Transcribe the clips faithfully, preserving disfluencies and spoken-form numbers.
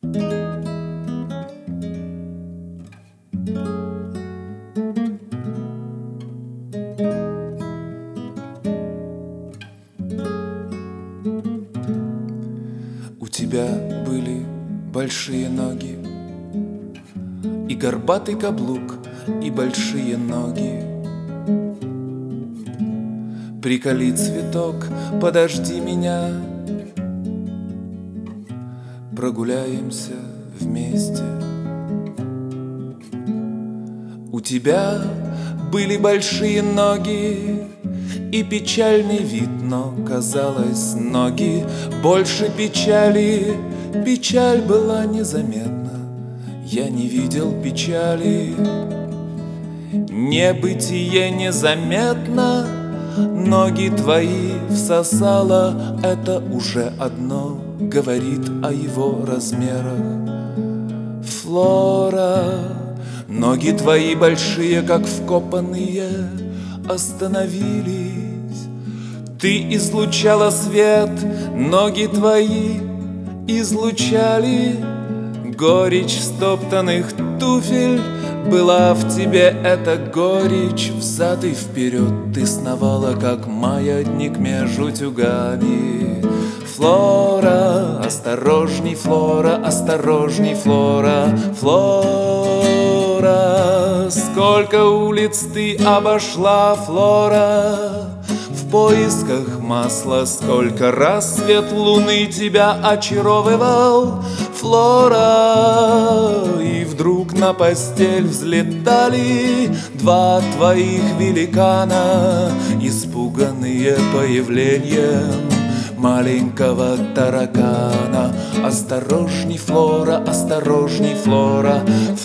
У тебя были большие ноги и горбатый каблук, и большие ноги. Приколи цветок, подожди меня, прогуляемся вместе. У тебя были большие ноги и печальный вид, но, казалось, ноги больше печали. Печаль была незаметна, я не видел печали. Небытие незаметно, ноги твои всосало, это уже одно говорит о его размерах. Флора, ноги твои большие, как вкопанные, остановились. Ты излучала свет, ноги твои излучали. Горечь стоптанных туфель была в тебе, эта горечь. Взад и вперед ты сновала, как маятник между утюгами. Флора, осторожней, Флора, осторожней, Флора, Флора. Сколько улиц ты обошла, Флора, в поисках масла. Сколько раз свет луны тебя очаровывал, Флора. И вдруг на постель взлетали два твоих великана, испуганные появлением маленького таракана. Осторожней, Флора, осторожней, Флора,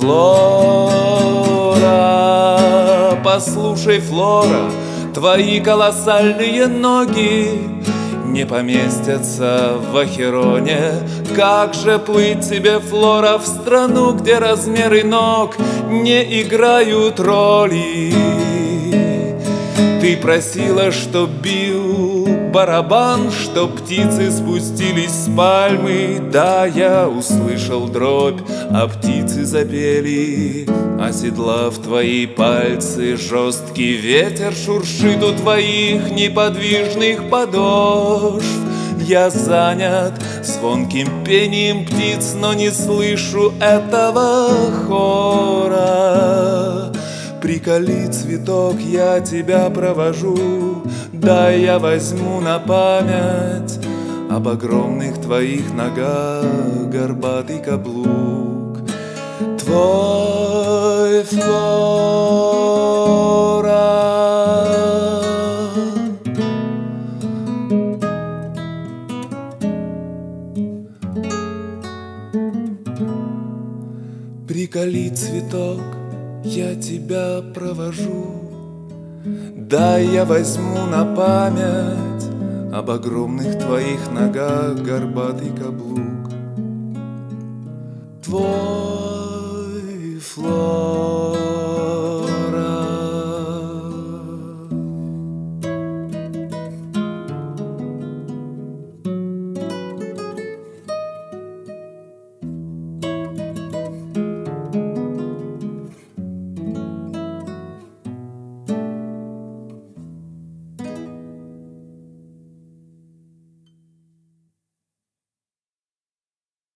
Флора. Послушай, Флора, твои колоссальные ноги не поместятся в Ахероне. Как же плыть тебе, Флора, в страну, где размеры ног не играют роли? Ты просила, чтоб бил барабан, чтоб птицы спустились с пальмы. Да, я услышал дробь, а птицы запели. Оседлав твои пальцы, жесткий ветер шуршит у твоих неподвижных подошв. Я занят звонким пением птиц, но не слышу этого хора. Приколи цветок, я тебя провожу, дай я возьму на память об огромных твоих ногах горбатый каблук твой, Флора. Приколи цветок, я тебя провожу, дай я возьму на память об огромных твоих ногах горбатый каблук твой, Флора.